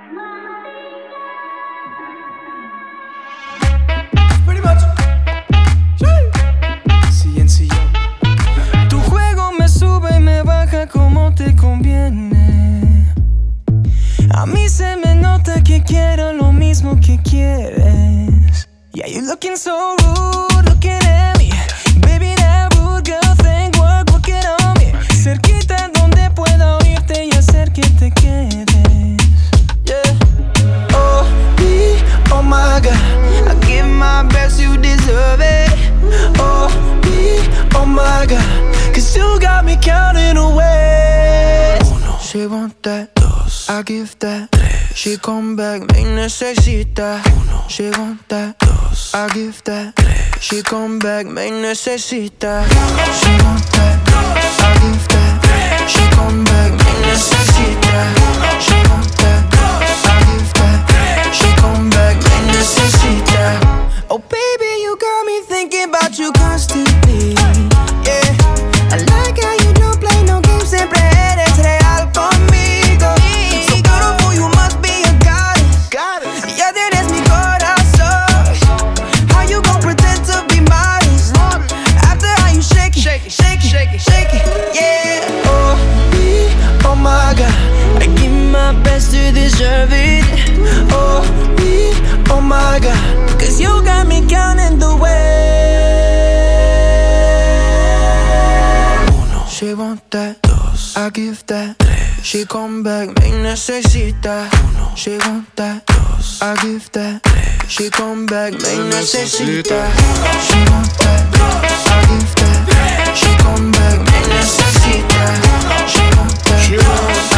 Pretty much. CNC. Tu juego me sube y me baja como te conviene. A mí se me nota que quiero lo mismo que quieres. Yeah, you looking so rude, looking at me. Baby, that rude girl thing, work it on me. Cerquita donde pueda oírte y hacer que te quedes. Yeah. Oh my God, I give my best, you deserve it. Oh my God, 'cause you got me counting away. She want that, I give that. She come back, me necesita. She want that, I give that. She come back, me necesita. She want that, I give that. She come back, me necesita. She want that, I give that. She come back, me necesita. Oh baby, you got me thinking about you constantly. Yeah, I like how you don't play no games, siempre eres real conmigo. So beautiful, you must be a goddess. Ya tienes mi corazón. How you gon' pretend to be modest after how you shake it, shake it, yeah. Oh my God, I give my best to deserve it. Oh my God, 'cause you got me counting the way. She want that, I give that. She come back, me necesita. She want that, I give that. She come back, me necesita. She want that, I give that. She come back, me necesita. She want that,